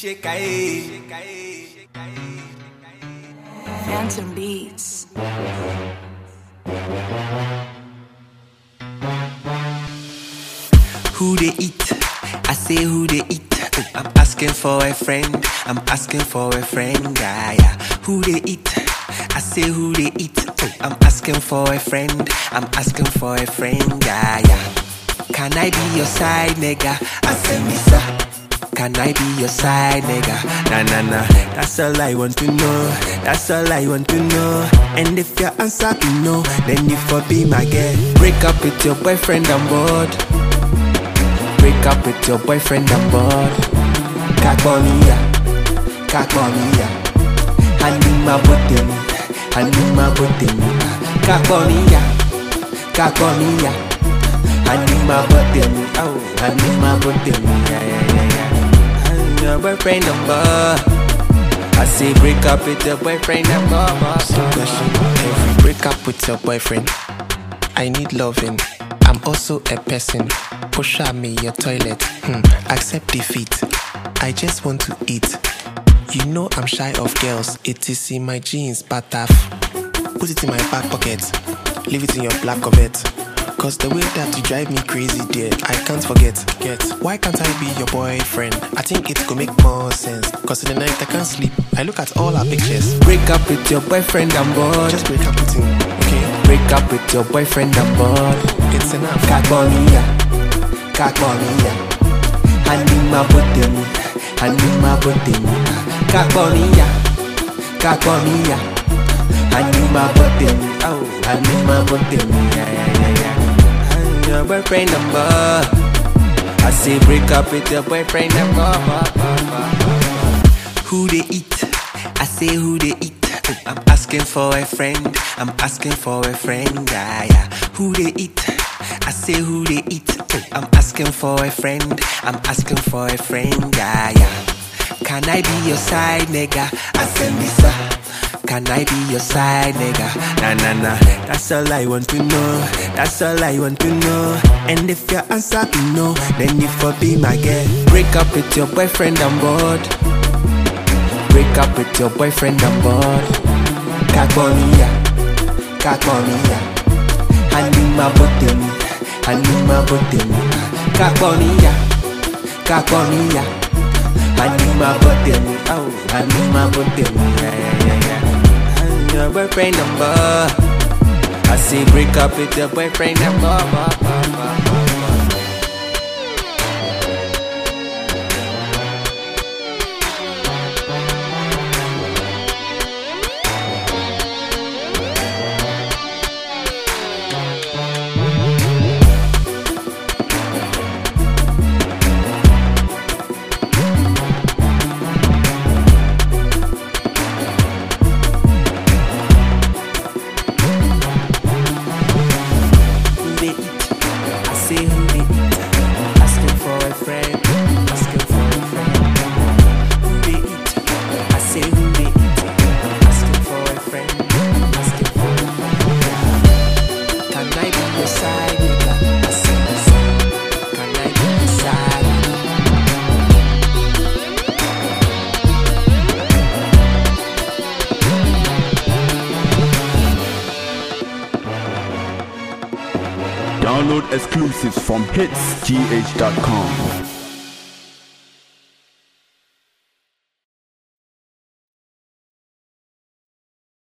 Phantom Beats. Who they eat? I say who they eat. I'm asking for a friend. I'm asking for a friend. Yeah. Who they eat? I say who they eat. I'm asking for a friend. I'm asking for a friend. Yeah. Can I be your side nigga? I say me sir. Can I be your side nigga? Nah. That's all I want to know. That's all I want to know. And if your answer be no, then you for be my girl. Break up with your boyfriend on board. Break up with your boyfriend on board. Kakoniya. Hanima botemi. Kakoniya. Hanima botemi. Oh, Hanima botemi. Yeah. Your boyfriend on board. I say break up with your boyfriend on board. If you break up with your boyfriend, I need loving. I'm also a person. Push at me your toilet. Accept defeat. I just want to eat. You know I'm shy of girls. It is in my jeans, but I've put it in my back pocket. Leave it in your black Corvette. Cause the way that you drive me crazy, dear, I can't forget. Why can't I be your boyfriend? I think it could make more sense. Cause in the night I can't sleep. I look at all our pictures. Break up with your boyfriend on board. Just break up with him, okay? Break up with your boyfriend on board. It's enough. Kakoniya. Hanima botemi. Kakoniya. Hanima botemi. Oh, Hanima botemi. Yeah. Your boyfriend on board. I say break up with your boyfriend on board. Who they eat? I say who they eat. I'm asking for a friend. I'm asking for a friend. Yeah. Who they eat? I say who they eat. I'm asking for a friend. I'm asking for a friend. Yeah. Can I be your side nigga? I say me sir. Can I be your side nigga? Nah. That's all I want to know. That's all I want to know. And if your answer be no, then you for be my girl. Break up with your boyfriend on board. Break up with your boyfriend on board. Kakoniya. Hanima botemi. Kakoniya. Hanima botemi. Oh, Hanima botemi. Yeah. Your boyfriend on board. I say break up with your boyfriend on board. Download exclusives from hitsgh.com.